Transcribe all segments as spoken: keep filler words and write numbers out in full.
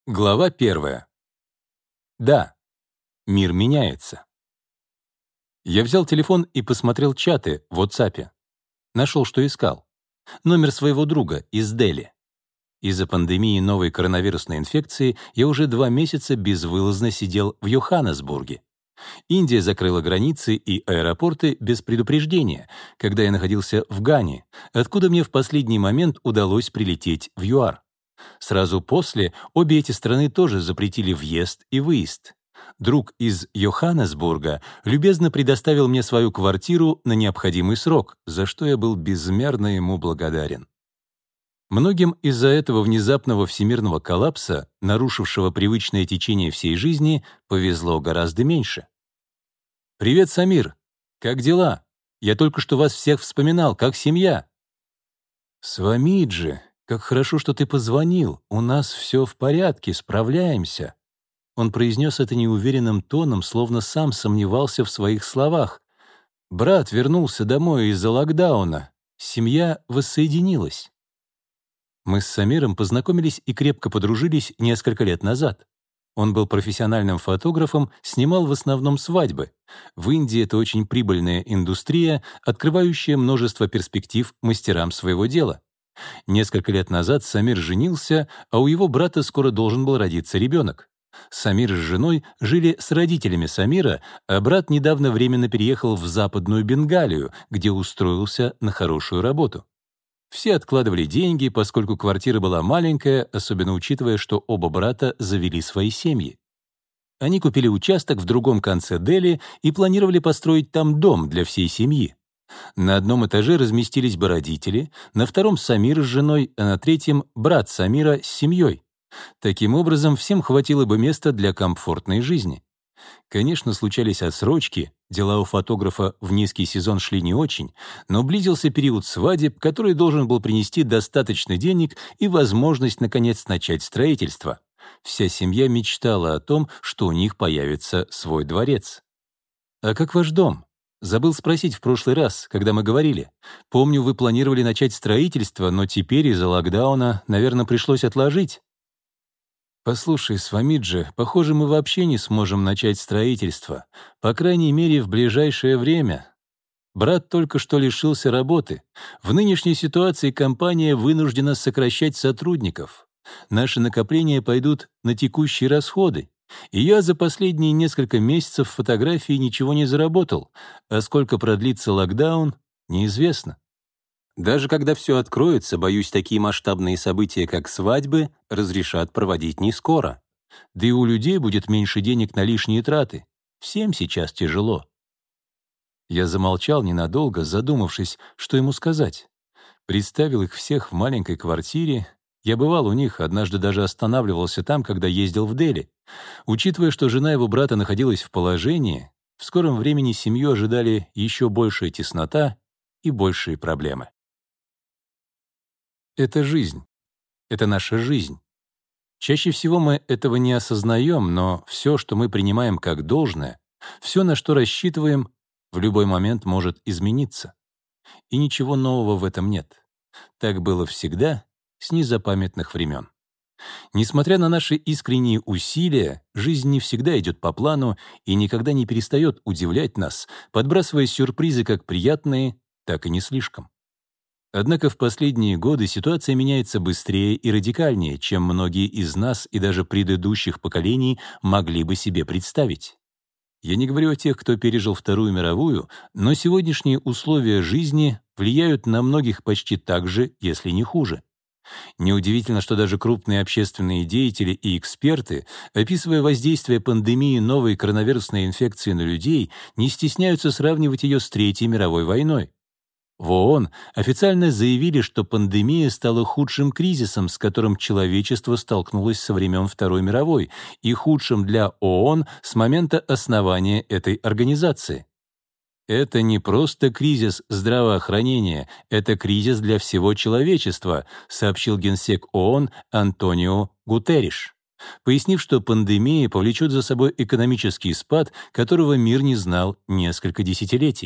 Глава первая. Да, мир меняется. Я взял телефон и посмотрел чаты в WhatsApp. Нашел, что искал. Номер своего друга из Дели. Из-за пандемии новой коронавирусной инфекции я уже два месяца безвылазно сидел в Йоханнесбурге. Индия закрыла границы и аэропорты без предупреждения, когда я находился в Гане, откуда мне в последний момент удалось прилететь в ЮАР. Сразу после обе эти страны тоже запретили въезд и выезд. Друг из Йоханнесбурга любезно предоставил мне свою квартиру на необходимый срок, за что я был безмерно ему благодарен. Многим из-за этого внезапного всемирного коллапса, нарушившего привычное течение всей жизни, повезло гораздо меньше. «Привет, Самир! Как дела? Я только что вас всех вспоминал, как семья!» «Свамиджи! Как хорошо, что ты позвонил. У нас все в порядке, справляемся». Он произнес это неуверенным тоном, словно сам сомневался в своих словах. Брат вернулся домой из-за локдауна. Семья воссоединилась. Мы с Самиром познакомились и крепко подружились несколько лет назад. Он был профессиональным фотографом, снимал в основном свадьбы. В Индии это очень прибыльная индустрия, открывающая множество перспектив мастерам своего дела. Несколько лет назад Самир женился, а у его брата скоро должен был родиться ребенок. Самир с женой жили с родителями Самира, а брат недавно временно переехал в Западную Бенгалию, где устроился на хорошую работу. Все откладывали деньги, поскольку квартира была маленькая, особенно учитывая, что оба брата завели свои семьи. Они купили участок в другом конце Дели и планировали построить там дом для всей семьи. На одном этаже разместились бы родители, на втором — Самир с женой, а на третьем — брат Самира с семьей. Таким образом, всем хватило бы места для комфортной жизни. Конечно, случались отсрочки, дела у фотографа в низкий сезон шли не очень, но близился период свадеб, который должен был принести достаточно денег и возможность, наконец, начать строительство. Вся семья мечтала о том, что у них появится свой дворец. «А как ваш дом?» Забыл спросить в прошлый раз, когда мы говорили. Помню, вы планировали начать строительство, но теперь из-за локдауна, наверное, пришлось отложить. Послушай, Свамиджи, похоже, мы вообще не сможем начать строительство. По крайней мере, в ближайшее время. Брат только что лишился работы. В нынешней ситуации компания вынуждена сокращать сотрудников. Наши накопления пойдут на текущие расходы. И я за последние несколько месяцев фотографии ничего не заработал, а сколько продлится локдаун, неизвестно. Даже когда все откроется, боюсь, такие масштабные события, как свадьбы, разрешат проводить не скоро. Да и у людей будет меньше денег на лишние траты. Всем сейчас тяжело. Я замолчал ненадолго, задумавшись, что ему сказать. Представил их всех в маленькой квартире. Я бывал у них, однажды даже останавливался там, когда ездил в Дели. Учитывая, что жена его брата находилась в положении, в скором времени семью ожидали еще большая теснота и большие проблемы. Это жизнь. Это наша жизнь. Чаще всего мы этого не осознаем, но все, что мы принимаем как должное, все, на что рассчитываем, в любой момент может измениться. И ничего нового в этом нет. Так было всегда, с незапамятных времен. Несмотря на наши искренние усилия, жизнь не всегда идет по плану и никогда не перестает удивлять нас, подбрасывая сюрпризы как приятные, так и не слишком. Однако в последние годы ситуация меняется быстрее и радикальнее, чем многие из нас и даже предыдущих поколений могли бы себе представить. Я не говорю о тех, кто пережил Вторую мировую, но сегодняшние условия жизни влияют на многих почти так же, если не хуже. Неудивительно, что даже крупные общественные деятели и эксперты, описывая воздействие пандемии новой коронавирусной инфекции на людей, не стесняются сравнивать ее с Третьей мировой войной. В ООН официально заявили, что пандемия стала худшим кризисом, с которым человечество столкнулось со времен Второй мировой, и худшим для ООН с момента основания этой организации. Это не просто кризис здравоохранения, это кризис для всего человечества, сообщил генсек ООН Антонио Гутерриш, пояснив, что пандемия повлечет за собой экономический спад, которого мир не знал несколько десятилетий.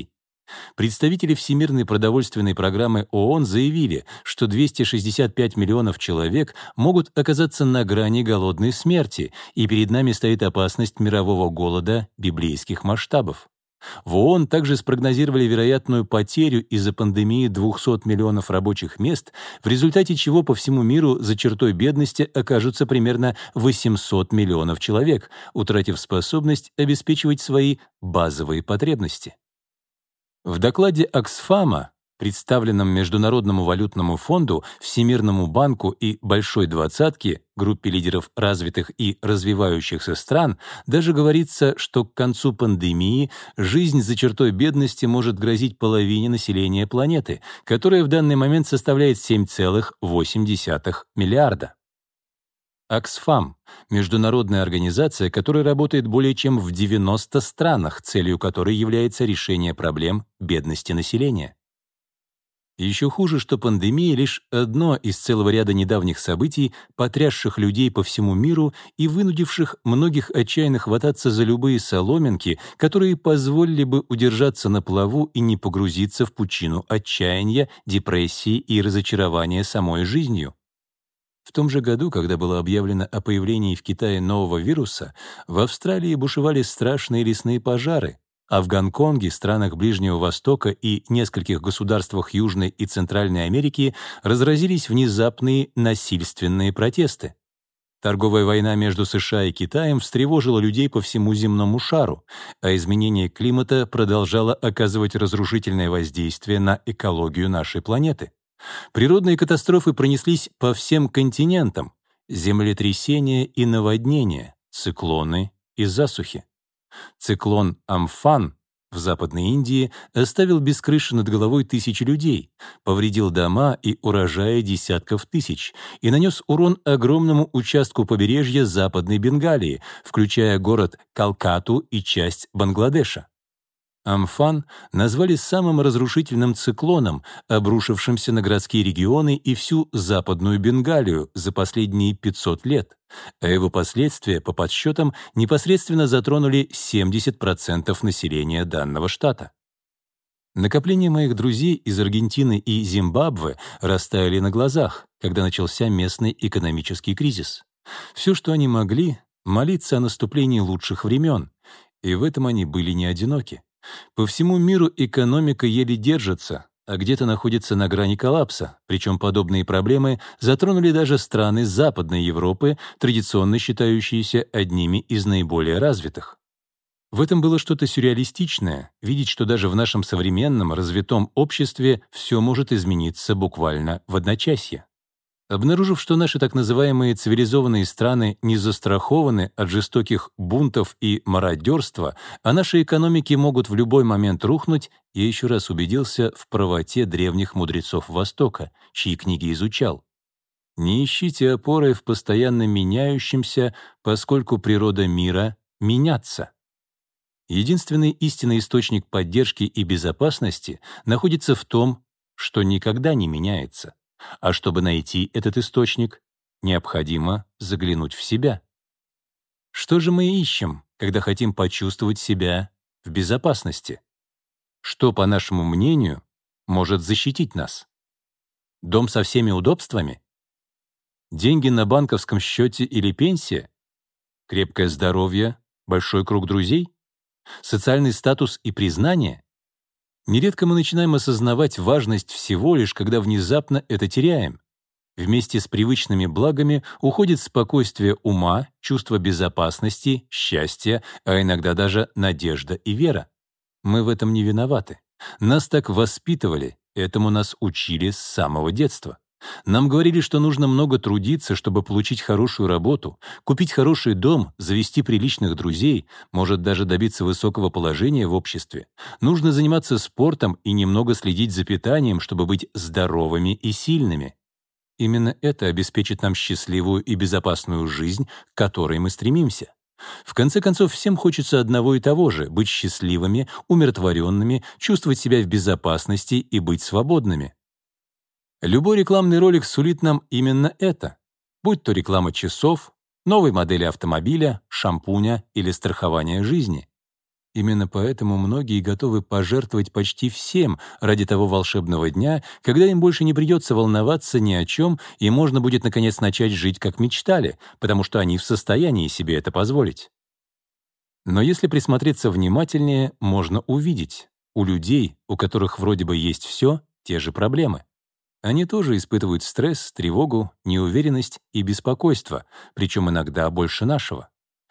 Представители Всемирной продовольственной программы ООН заявили, что двести шестьдесят пять миллионов человек могут оказаться на грани голодной смерти, и перед нами стоит опасность мирового голода библейских масштабов. В ООН также спрогнозировали вероятную потерю из-за пандемии двухсот миллионов рабочих мест, в результате чего по всему миру за чертой бедности окажутся примерно восемьсот миллионов человек, утратив способность обеспечивать свои базовые потребности. В докладе Оксфама, представленном Международному валютному фонду, Всемирному банку и Большой двадцатке, группе лидеров развитых и развивающихся стран, даже говорится, что к концу пандемии жизнь за чертой бедности может грозить половине населения планеты, которая в данный момент составляет семь целых восемь десятых миллиарда. Оксфам — международная организация, которая работает более чем в девяноста странах, целью которой является решение проблем бедности населения. Еще хуже, что пандемия — лишь одно из целого ряда недавних событий, потрясших людей по всему миру и вынудивших многих отчаянно хвататься за любые соломинки, которые позволили бы удержаться на плаву и не погрузиться в пучину отчаяния, депрессии и разочарования самой жизнью. В том же году, когда было объявлено о появлении в Китае нового вируса, в Австралии бушевали страшные лесные пожары, а в Гонконге, странах Ближнего Востока и нескольких государствах Южной и Центральной Америки разразились внезапные насильственные протесты. Торговая война между США и Китаем встревожила людей по всему земному шару, а изменение климата продолжало оказывать разрушительное воздействие на экологию нашей планеты. Природные катастрофы пронеслись по всем континентам: землетрясения и наводнения, циклоны и засухи. Циклон Амфан в Западной Индии оставил без крыши над головой тысячи людей, повредил дома и урожаи десятков тысяч и нанес урон огромному участку побережья Западной Бенгалии, включая город Калкатту и часть Бангладеша. Амфан назвали самым разрушительным циклоном, обрушившимся на городские регионы и всю Западную Бенгалию за последние пятьсот лет, а его последствия, по подсчетам, непосредственно затронули семьдесят процентов населения данного штата. Накопления моих друзей из Аргентины и Зимбабве растаяли на глазах, когда начался местный экономический кризис. Все, что они могли — молиться о наступлении лучших времен, и в этом они были не одиноки. По всему миру экономика еле держится, а где-то находится на грани коллапса, причем подобные проблемы затронули даже страны Западной Европы, традиционно считающиеся одними из наиболее развитых. В этом было что-то сюрреалистичное, видеть, что даже в нашем современном, развитом обществе все может измениться буквально в одночасье. Обнаружив, что наши так называемые цивилизованные страны не застрахованы от жестоких бунтов и мародерства, а наши экономики могут в любой момент рухнуть, я еще раз убедился в правоте древних мудрецов Востока, чьи книги изучал. Не ищите опоры в постоянно меняющемся, поскольку природа мира — меняться. Единственный истинный источник поддержки и безопасности находится в том, что никогда не меняется. А чтобы найти этот источник, необходимо заглянуть в себя. Что же мы ищем, когда хотим почувствовать себя в безопасности? Что, по нашему мнению, может защитить нас? Дом со всеми удобствами? Деньги на банковском счете или пенсия? Крепкое здоровье? Большой круг друзей? Социальный статус и признание? Нередко мы начинаем осознавать важность всего лишь, когда внезапно это теряем. Вместе с привычными благами уходит спокойствие ума, чувство безопасности, счастье, а иногда даже надежда и вера. Мы в этом не виноваты. Нас так воспитывали, этому нас учили с самого детства. Нам говорили, что нужно много трудиться, чтобы получить хорошую работу, купить хороший дом, завести приличных друзей, может даже добиться высокого положения в обществе. Нужно заниматься спортом и немного следить за питанием, чтобы быть здоровыми и сильными. Именно это обеспечит нам счастливую и безопасную жизнь, к которой мы стремимся. В конце концов, всем хочется одного и того же — быть счастливыми, умиротворенными, чувствовать себя в безопасности и быть свободными. Любой рекламный ролик сулит нам именно это, будь то реклама часов, новой модели автомобиля, шампуня или страхования жизни. Именно поэтому многие готовы пожертвовать почти всем ради того волшебного дня, когда им больше не придется волноваться ни о чем, и можно будет наконец начать жить, как мечтали, потому что они в состоянии себе это позволить. Но если присмотреться внимательнее, можно увидеть, у людей, у которых вроде бы есть все, те же проблемы. Они тоже испытывают стресс, тревогу, неуверенность и беспокойство, причем иногда больше нашего.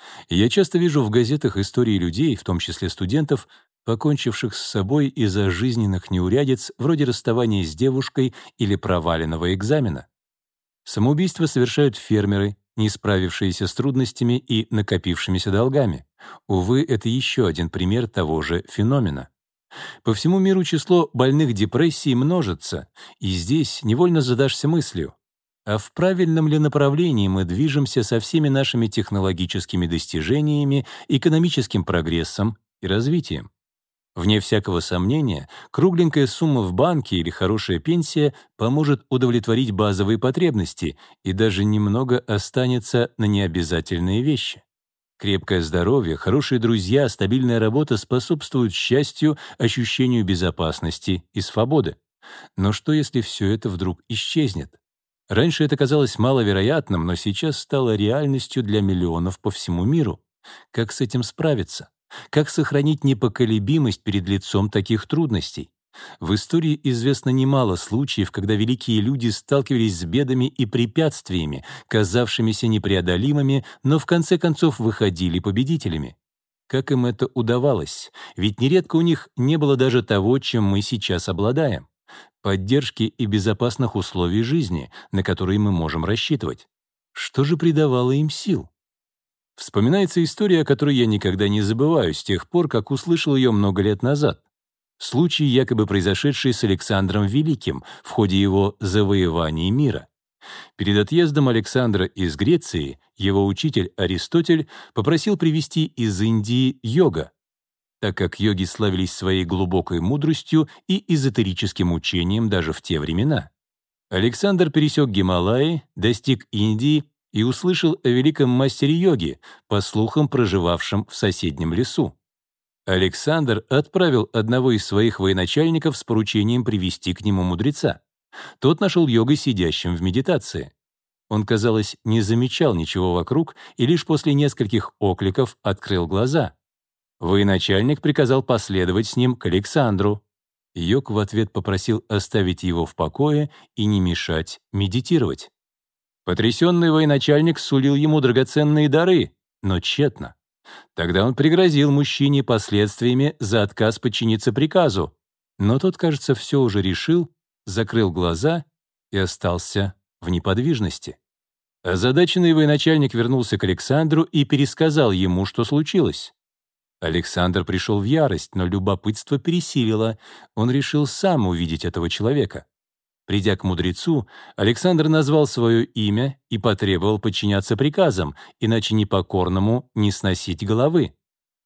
Я часто вижу в газетах истории людей, в том числе студентов, покончивших с собой из-за жизненных неурядиц, вроде расставания с девушкой или проваленного экзамена. Самоубийство совершают фермеры, не справившиеся с трудностями и накопившимися долгами. Увы, это еще один пример того же феномена. По всему миру число больных депрессией множится, и здесь невольно задашься мыслью, а в правильном ли направлении мы движемся со всеми нашими технологическими достижениями, экономическим прогрессом и развитием? Вне всякого сомнения, кругленькая сумма в банке или хорошая пенсия поможет удовлетворить базовые потребности, и даже немного останется на необязательные вещи. Крепкое здоровье, хорошие друзья, стабильная работа способствуют счастью, ощущению безопасности и свободы. Но что, если все это вдруг исчезнет? Раньше это казалось маловероятным, но сейчас стало реальностью для миллионов по всему миру. Как с этим справиться? Как сохранить непоколебимость перед лицом таких трудностей? В истории известно немало случаев, когда великие люди сталкивались с бедами и препятствиями, казавшимися непреодолимыми, но в конце концов выходили победителями. Как им это удавалось? Ведь нередко у них не было даже того, чем мы сейчас обладаем. Поддержки и безопасных условий жизни, на которые мы можем рассчитывать. Что же придавало им сил? Вспоминается история, о которой я никогда не забываю с тех пор, как услышал ее много лет назад. Случай, якобы произошедший с Александром Великим в ходе его завоевания мира. Перед отъездом Александра из Греции его учитель Аристотель попросил привезти из Индии йога, так как йоги славились своей глубокой мудростью и эзотерическим учением даже в те времена. Александр пересек Гималаи, достиг Индии и услышал о великом мастере йоги, по слухам проживавшем в соседнем лесу. Александр отправил одного из своих военачальников с поручением привести к нему мудреца. Тот нашел йога сидящим в медитации. Он, казалось, не замечал ничего вокруг и лишь после нескольких окликов открыл глаза. Военачальник приказал последовать с ним к Александру. Йог в ответ попросил оставить его в покое и не мешать медитировать. Потрясенный военачальник сулил ему драгоценные дары, но тщетно. Тогда он пригрозил мужчине последствиями за отказ подчиниться приказу, но тот, кажется, все уже решил, закрыл глаза и остался в неподвижности. Озадаченный военачальник вернулся к Александру и пересказал ему, что случилось. Александр пришел в ярость, но любопытство пересилило. Он решил сам увидеть этого человека. Придя к мудрецу, Александр назвал свое имя и потребовал подчиняться приказам, иначе непокорному не сносить головы.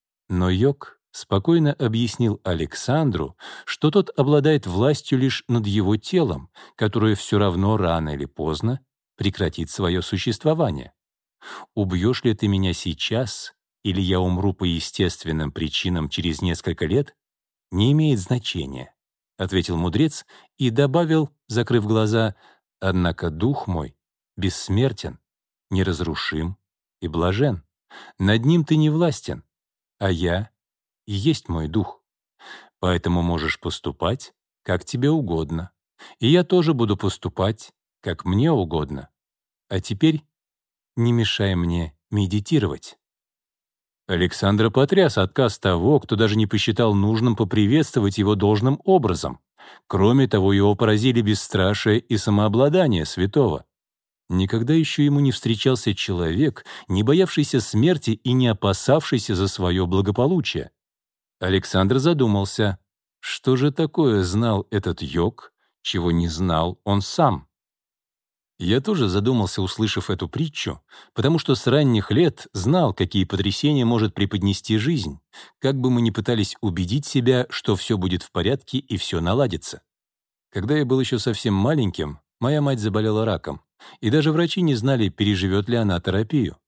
Но йог спокойно объяснил Александру, что тот обладает властью лишь над его телом, которое все равно рано или поздно прекратит свое существование. «Убьешь ли ты меня сейчас, или я умру по естественным причинам через несколько лет, не имеет значения», — ответил мудрец и добавил, закрыв глаза, «Однако дух мой бессмертен, неразрушим и блажен. Над ним ты не властен, а я и есть мой дух. Поэтому можешь поступать, как тебе угодно, и я тоже буду поступать, как мне угодно. А теперь не мешай мне медитировать». Александра потряс отказ того, кто даже не посчитал нужным поприветствовать его должным образом. Кроме того, его поразили бесстрашие и самообладание святого. Никогда еще ему не встречался человек, не боявшийся смерти и не опасавшийся за свое благополучие. Александр задумался, что же такое знал этот йог, чего не знал он сам. Я тоже задумался, услышав эту притчу, потому что с ранних лет знал, какие потрясения может преподнести жизнь, как бы мы ни пытались убедить себя, что все будет в порядке и все наладится. Когда я был еще совсем маленьким, моя мать заболела раком, и даже врачи не знали, переживет ли она терапию.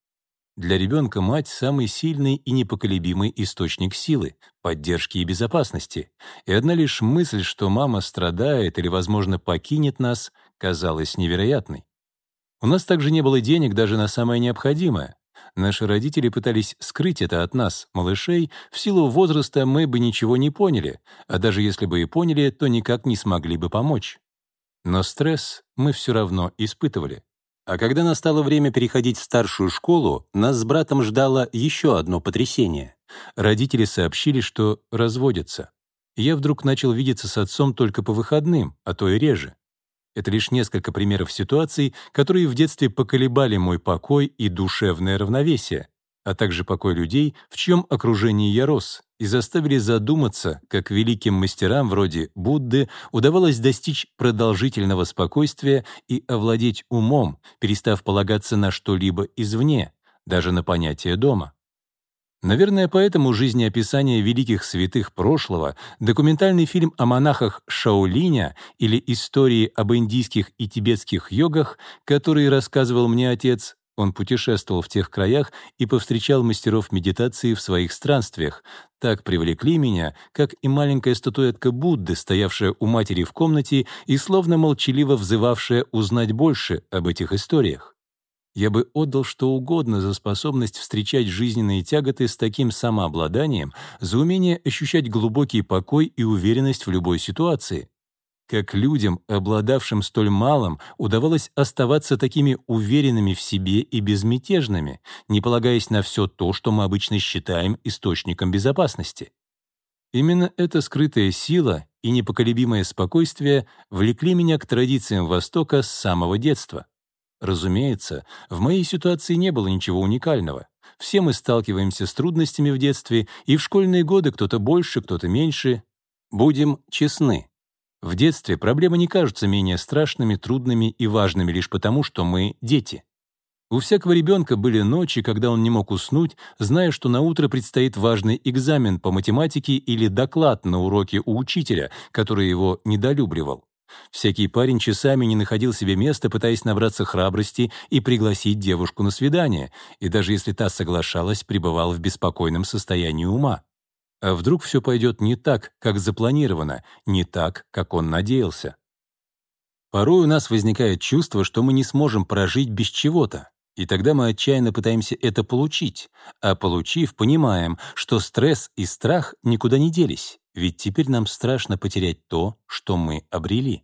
Для ребенка мать — самый сильный и непоколебимый источник силы, поддержки и безопасности. И одна лишь мысль, что мама страдает или, возможно, покинет нас, казалась невероятной. У нас также не было денег даже на самое необходимое. Наши родители пытались скрыть это от нас, малышей. В силу возраста мы бы ничего не поняли, а даже если бы и поняли, то никак не смогли бы помочь. Но стресс мы все равно испытывали. А когда настало время переходить в старшую школу, нас с братом ждало еще одно потрясение. Родители сообщили, что разводятся. Я вдруг начал видеться с отцом только по выходным, а то и реже. Это лишь несколько примеров ситуаций, которые в детстве поколебали мой покой и душевное равновесие, а также покой людей, в чьем окружении я рос, и заставили задуматься, как великим мастерам вроде Будды удавалось достичь продолжительного спокойствия и овладеть умом, перестав полагаться на что-либо извне, даже на понятие дома. Наверное, поэтому жизнеописание великих святых прошлого, документальный фильм о монахах Шаолиня или истории об индийских и тибетских йогах, которые рассказывал мне отец, он путешествовал в тех краях и повстречал мастеров медитации в своих странствиях, так привлекли меня, как и маленькая статуэтка Будды, стоявшая у матери в комнате и словно молчаливо взывавшая узнать больше об этих историях. Я бы отдал что угодно за способность встречать жизненные тяготы с таким самообладанием, за умение ощущать глубокий покой и уверенность в любой ситуации. Как людям, обладавшим столь малым, удавалось оставаться такими уверенными в себе и безмятежными, не полагаясь на все то, что мы обычно считаем источником безопасности. Именно эта скрытая сила и непоколебимое спокойствие влекли меня к традициям Востока с самого детства. Разумеется, в моей ситуации не было ничего уникального. Все мы сталкиваемся с трудностями в детстве, и в школьные годы кто-то больше, кто-то меньше. Будем честны. В детстве проблемы не кажутся менее страшными, трудными и важными лишь потому, что мы дети. У всякого ребенка были ночи, когда он не мог уснуть, зная, что на утро предстоит важный экзамен по математике или доклад на уроке у учителя, который его недолюбливал. Всякий парень часами не находил себе места, пытаясь набраться храбрости и пригласить девушку на свидание, и даже если та соглашалась, пребывал в беспокойном состоянии ума. А вдруг все пойдет не так, как запланировано, не так, как он надеялся? Порой у нас возникает чувство, что мы не сможем прожить без чего-то, и тогда мы отчаянно пытаемся это получить, а получив, понимаем, что стресс и страх никуда не делись, ведь теперь нам страшно потерять то, что мы обрели.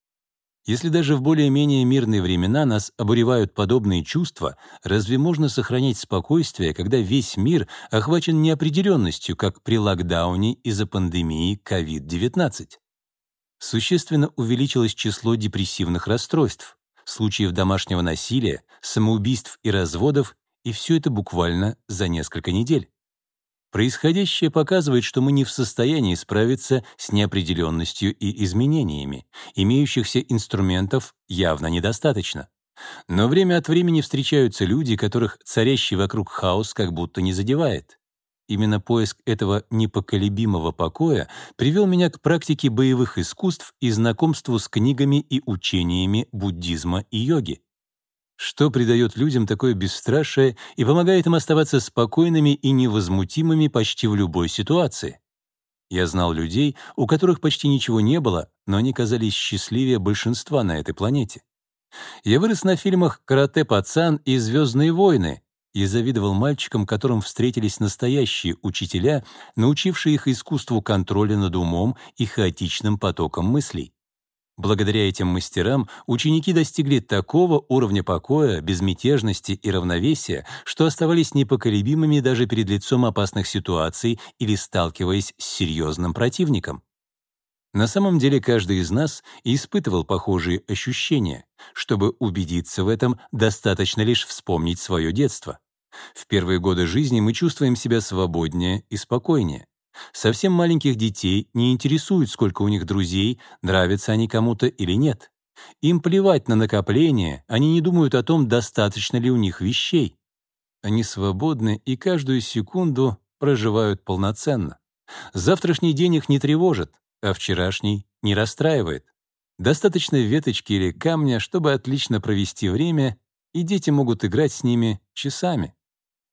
Если даже в более-менее мирные времена нас обуревают подобные чувства, разве можно сохранять спокойствие, когда весь мир охвачен неопределенностью, как при локдауне из-за пандемии ковид девятнадцать? Существенно увеличилось число депрессивных расстройств, случаев домашнего насилия, самоубийств и разводов, и все это буквально за несколько недель. Происходящее показывает, что мы не в состоянии справиться с неопределенностью и изменениями. Имеющихся инструментов явно недостаточно. Но время от времени встречаются люди, которых царящий вокруг хаос как будто не задевает. Именно поиск этого непоколебимого покоя привел меня к практике боевых искусств и знакомству с книгами и учениями буддизма и йоги. Что придает людям такое бесстрашие и помогает им оставаться спокойными и невозмутимыми почти в любой ситуации? Я знал людей, у которых почти ничего не было, но они казались счастливее большинства на этой планете. Я вырос на фильмах «Каратэ-пацан» и «Звездные войны» и завидовал мальчикам, которым встретились настоящие учителя, научившие их искусству контроля над умом и хаотичным потоком мыслей. Благодаря этим мастерам ученики достигли такого уровня покоя, безмятежности и равновесия, что оставались непоколебимыми даже перед лицом опасных ситуаций или сталкиваясь с серьезным противником. На самом деле каждый из нас испытывал похожие ощущения. Чтобы убедиться в этом, достаточно лишь вспомнить свое детство. В первые годы жизни мы чувствуем себя свободнее и спокойнее. Совсем маленьких детей не интересует, сколько у них друзей, нравятся они кому-то или нет. Им плевать на накопление, они не думают о том, достаточно ли у них вещей. Они свободны и каждую секунду проживают полноценно. Завтрашний день их не тревожит, а вчерашний не расстраивает. Достаточно веточки или камня, чтобы отлично провести время, и дети могут играть с ними часами.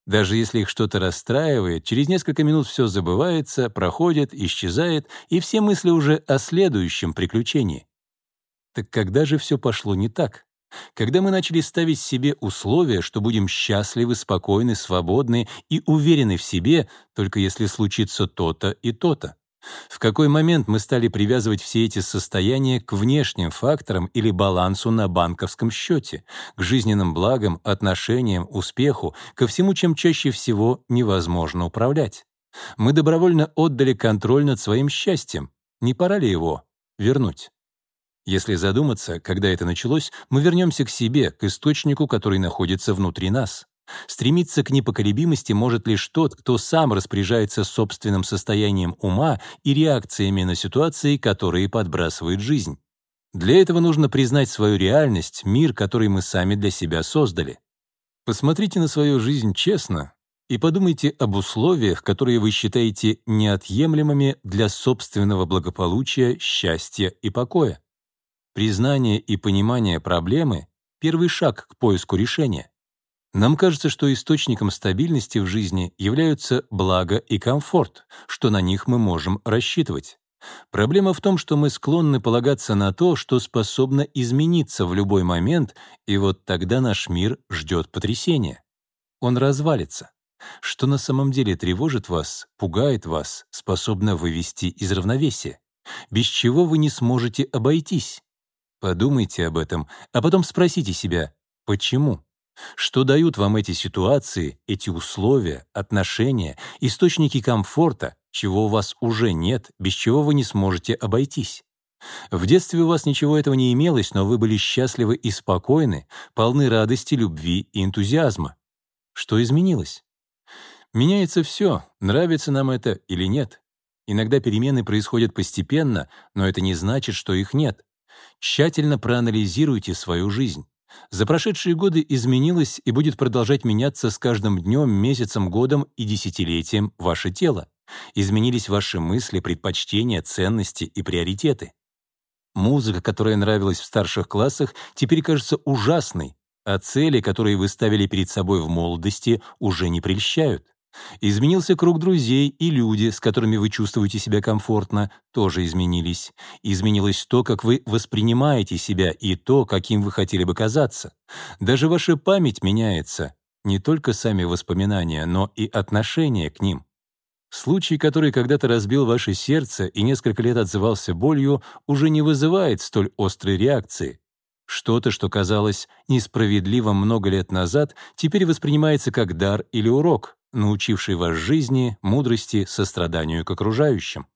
Даже если их что-то расстраивает, через несколько минут все забывается, проходит, исчезает, и все мысли уже о следующем приключении. Так когда же все пошло не так? Когда мы начали ставить себе условия, что будем счастливы, спокойны, свободны и уверены в себе, только если случится то-то и то-то. В какой момент мы стали привязывать все эти состояния к внешним факторам или балансу на банковском счете, к жизненным благам, отношениям, успеху, ко всему, чем чаще всего невозможно управлять? Мы добровольно отдали контроль над своим счастьем. Не пора ли его вернуть? Если задуматься, когда это началось, мы вернемся к себе, к источнику, который находится внутри нас. Стремиться к непоколебимости может лишь тот, кто сам распоряжается собственным состоянием ума и реакциями на ситуации, которые подбрасывает жизнь. Для этого нужно признать свою реальность, мир, который мы сами для себя создали. Посмотрите на свою жизнь честно и подумайте об условиях, которые вы считаете неотъемлемыми для собственного благополучия, счастья и покоя. Признание и понимание проблемы — первый шаг к поиску решения. Нам кажется, что источником стабильности в жизни являются благо и комфорт, что на них мы можем рассчитывать. Проблема в том, что мы склонны полагаться на то, что способно измениться в любой момент, и вот тогда наш мир ждет потрясения. Он развалится. Что на самом деле тревожит вас, пугает вас, способно вывести из равновесия, без чего вы не сможете обойтись. Подумайте об этом, а потом спросите себя, почему? Что дают вам эти ситуации, эти условия, отношения, источники комфорта, чего у вас уже нет, без чего вы не сможете обойтись? В детстве у вас ничего этого не имелось, но вы были счастливы и спокойны, полны радости, любви и энтузиазма. Что изменилось? Меняется все, нравится нам это или нет. Иногда перемены происходят постепенно, но это не значит, что их нет. Тщательно проанализируйте свою жизнь. За прошедшие годы изменилось и будет продолжать меняться с каждым днем, месяцем, годом и десятилетием ваше тело. Изменились ваши мысли, предпочтения, ценности и приоритеты. Музыка, которая нравилась в старших классах, теперь кажется ужасной, а цели, которые вы ставили перед собой в молодости, уже не прельщают. Изменился круг друзей, и люди, с которыми вы чувствуете себя комфортно, тоже изменились. Изменилось то, как вы воспринимаете себя, и то, каким вы хотели бы казаться. Даже ваша память меняется. Не только сами воспоминания, но и отношение к ним. Случай, который когда-то разбил ваше сердце и несколько лет отзывался болью, уже не вызывает столь острой реакции. Что-то, что казалось несправедливым много лет назад, теперь воспринимается как дар или урок, научивший вас жизни, мудрости, состраданию к окружающим.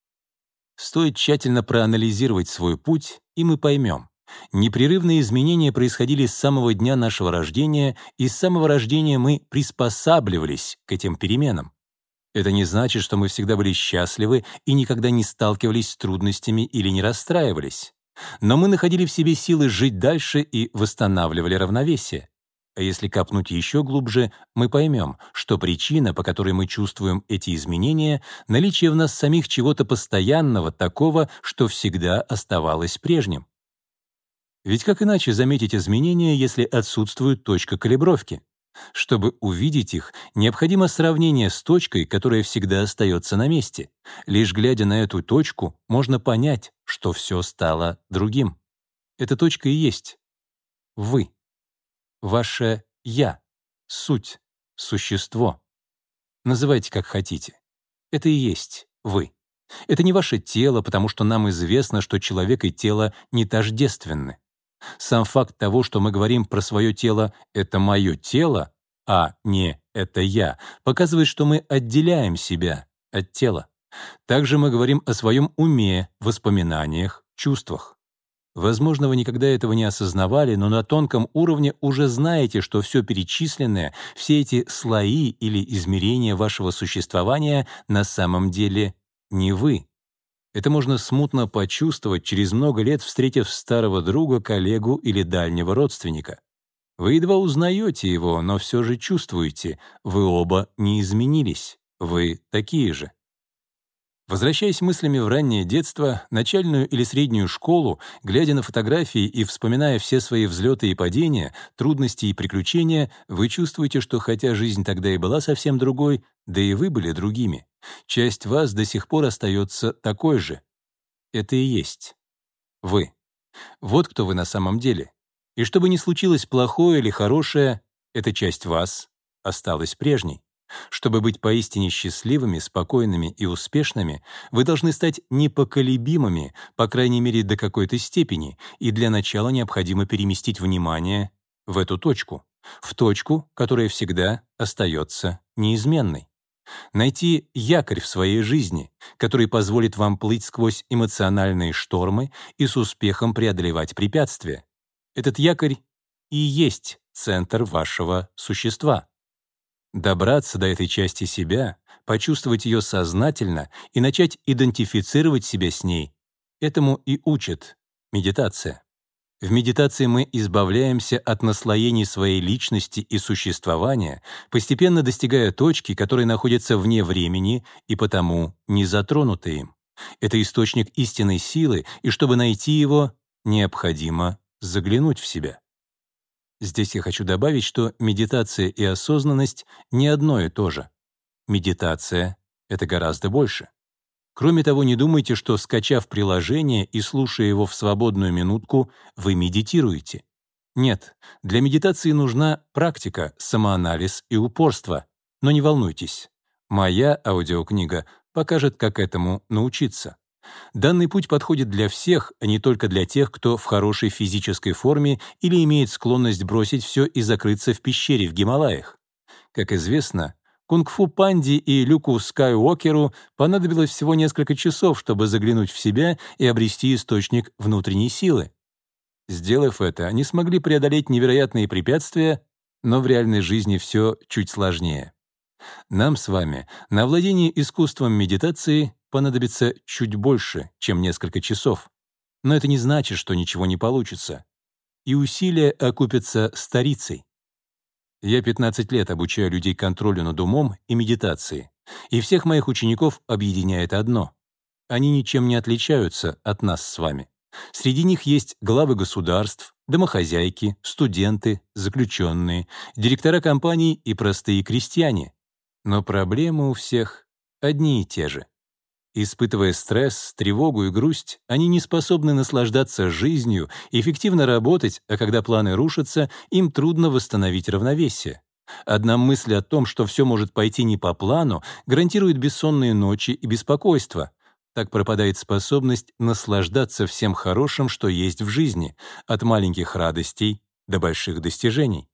Стоит тщательно проанализировать свой путь, и мы поймем. Непрерывные изменения происходили с самого дня нашего рождения, и с самого рождения мы приспосабливались к этим переменам. Это не значит, что мы всегда были счастливы и никогда не сталкивались с трудностями или не расстраивались. Но мы находили в себе силы жить дальше и восстанавливали равновесие. А если копнуть еще глубже, мы поймем, что причина, по которой мы чувствуем эти изменения, наличие в нас самих чего-то постоянного, такого, что всегда оставалось прежним. Ведь как иначе заметить изменения, если отсутствует точка калибровки? Чтобы увидеть их, необходимо сравнение с точкой, которая всегда остается на месте. Лишь глядя на эту точку, можно понять, что все стало другим. Эта точка и есть вы. Ваше «я», суть, существо. Называйте как хотите. Это и есть вы. Это не ваше тело, потому что нам известно, что человек и тело не тождественны. Сам факт того, что мы говорим про свое тело «это мое тело», а не «это я», показывает, что мы отделяем себя от тела. Также мы говорим о своем уме, воспоминаниях, чувствах. Возможно, вы никогда этого не осознавали, но на тонком уровне уже знаете, что все перечисленное, все эти слои или измерения вашего существования на самом деле не вы. Это можно смутно почувствовать через много лет, встретив старого друга, коллегу или дальнего родственника. Вы едва узнаете его, но все же чувствуете, вы оба не изменились, вы такие же. Возвращаясь мыслями в раннее детство, начальную или среднюю школу, глядя на фотографии и вспоминая все свои взлеты и падения, трудности и приключения, вы чувствуете, что хотя жизнь тогда и была совсем другой, да и вы были другими. Часть вас до сих пор остается такой же. Это и есть вы. Вот кто вы на самом деле. И что бы ни случилось плохое или хорошее, эта часть вас осталась прежней. Чтобы быть поистине счастливыми, спокойными и успешными, вы должны стать непоколебимыми, по крайней мере, до какой-то степени, и для начала необходимо переместить внимание в эту точку, в точку, которая всегда остается неизменной. Найти якорь в своей жизни, который позволит вам плыть сквозь эмоциональные штормы и с успехом преодолевать препятствия. Этот якорь и есть центр вашего существа. Добраться до этой части себя, почувствовать ее сознательно и начать идентифицировать себя с ней — этому и учит медитация. В медитации мы избавляемся от наслоений своей личности и существования, постепенно достигая точки, которая находится вне времени и потому не затронута им. Это источник истинной силы, и чтобы найти его, необходимо заглянуть в себя. Здесь я хочу добавить, что медитация и осознанность не одно и то же. Медитация — это гораздо больше. Кроме того, не думайте, что, скачав приложение и слушая его в свободную минутку, вы медитируете. Нет, для медитации нужна практика, самоанализ и упорство. Но не волнуйтесь, моя аудиокнига покажет, как этому научиться. Данный путь подходит для всех, а не только для тех, кто в хорошей физической форме или имеет склонность бросить все и закрыться в пещере в Гималаях. Как известно, Кунг-фу Панди и Люку Скайуокеру понадобилось всего несколько часов, чтобы заглянуть в себя и обрести источник внутренней силы. Сделав это, они смогли преодолеть невероятные препятствия, но в реальной жизни все чуть сложнее. Нам с вами на овладение искусством медитации понадобится чуть больше, чем несколько часов. Но это не значит, что ничего не получится. И усилия окупятся старицей. Я пятнадцать лет обучаю людей контролю над умом и медитации, и всех моих учеников объединяет одно. Они ничем не отличаются от нас с вами. Среди них есть главы государств, домохозяйки, студенты, заключенные, директора компаний и простые крестьяне. Но проблемы у всех одни и те же. Испытывая стресс, тревогу и грусть, они не способны наслаждаться жизнью, эффективно работать, а когда планы рушатся, им трудно восстановить равновесие. Одна мысль о том, что все может пойти не по плану, гарантирует бессонные ночи и беспокойство. Так пропадает способность наслаждаться всем хорошим, что есть в жизни, от маленьких радостей до больших достижений.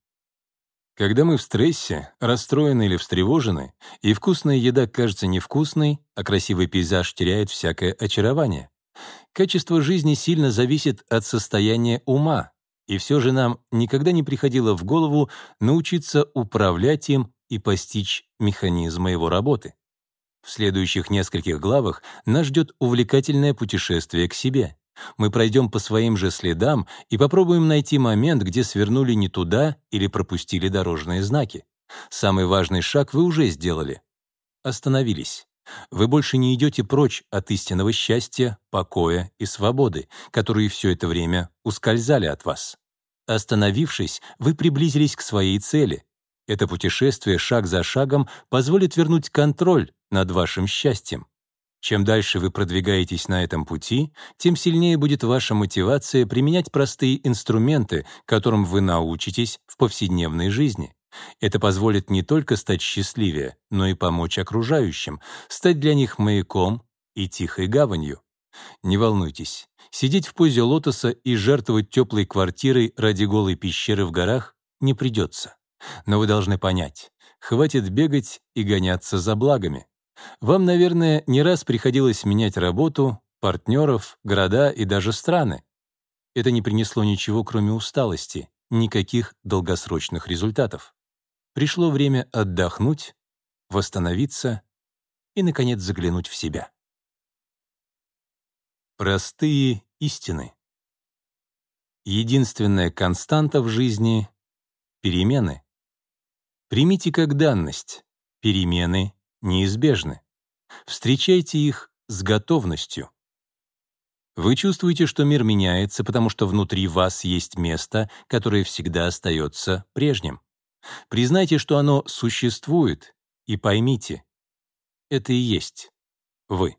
Когда мы в стрессе, расстроены или встревожены, и вкусная еда кажется невкусной, а красивый пейзаж теряет всякое очарование. Качество жизни сильно зависит от состояния ума, и все же нам никогда не приходило в голову научиться управлять им и постичь механизмы его работы. В следующих нескольких главах нас ждет увлекательное путешествие к себе. Мы пройдем по своим же следам и попробуем найти момент, где свернули не туда или пропустили дорожные знаки. Самый важный шаг вы уже сделали. Остановились. Вы больше не идете прочь от истинного счастья, покоя и свободы, которые все это время ускользали от вас. Остановившись, вы приблизились к своей цели. Это путешествие шаг за шагом позволит вернуть контроль над вашим счастьем. Чем дальше вы продвигаетесь на этом пути, тем сильнее будет ваша мотивация применять простые инструменты, которым вы научитесь в повседневной жизни. Это позволит не только стать счастливее, но и помочь окружающим, стать для них маяком и тихой гаванью. Не волнуйтесь, сидеть в позе лотоса и жертвовать теплой квартирой ради голой пещеры в горах не придется. Но вы должны понять, хватит бегать и гоняться за благами. Вам, наверное, не раз приходилось менять работу, партнеров, города и даже страны. Это не принесло ничего, кроме усталости, никаких долгосрочных результатов. Пришло время отдохнуть, восстановиться и, наконец, заглянуть в себя. Простые истины. Единственная константа в жизни — перемены. Примите как данность — перемены неизбежны. Встречайте их с готовностью. Вы чувствуете, что мир меняется, потому что внутри вас есть место, которое всегда остается прежним. Признайте, что оно существует, и поймите, это и есть вы.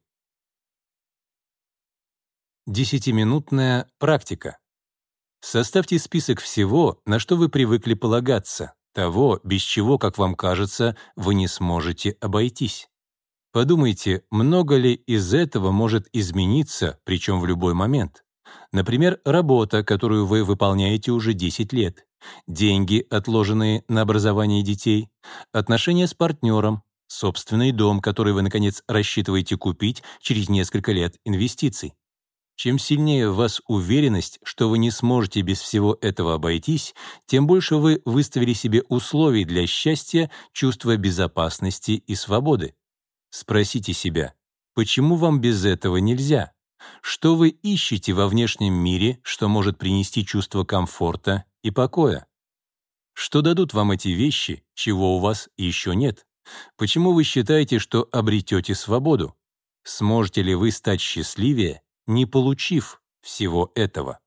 Десятиминутная практика. Составьте список всего, на что вы привыкли полагаться, того, без чего, как вам кажется, вы не сможете обойтись. Подумайте, много ли из этого может измениться, причем в любой момент. Например, работа, которую вы выполняете уже десять лет, деньги, отложенные на образование детей, отношения с партнером, собственный дом, который вы, наконец, рассчитываете купить через несколько лет инвестиций. Чем сильнее в вас уверенность, что вы не сможете без всего этого обойтись, тем больше вы выставили себе условий для счастья, чувства безопасности и свободы. Спросите себя, почему вам без этого нельзя? Что вы ищете во внешнем мире, что может принести чувство комфорта и покоя? Что дадут вам эти вещи, чего у вас еще нет? Почему вы считаете, что обретете свободу? Сможете ли вы стать счастливее, не получив всего этого?